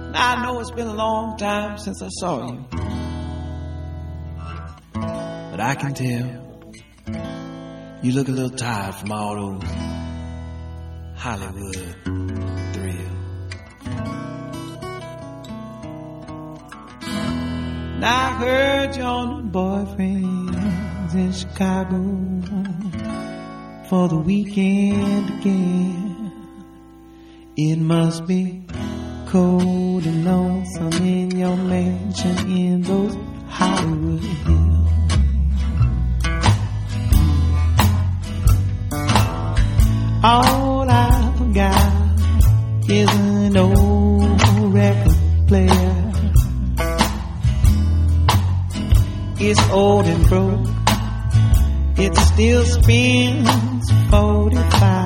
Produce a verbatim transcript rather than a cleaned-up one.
I know it's been a long time since I saw you, but I can tell you look a little tired from all those Hollywood thrills. Now I heard your boyfriend's in Chicago for the weekend again. It must be cold and lonesome in your mansion in those Hollywood hills. All I've got is an old record player. It's old and broke. It still spins forty-five.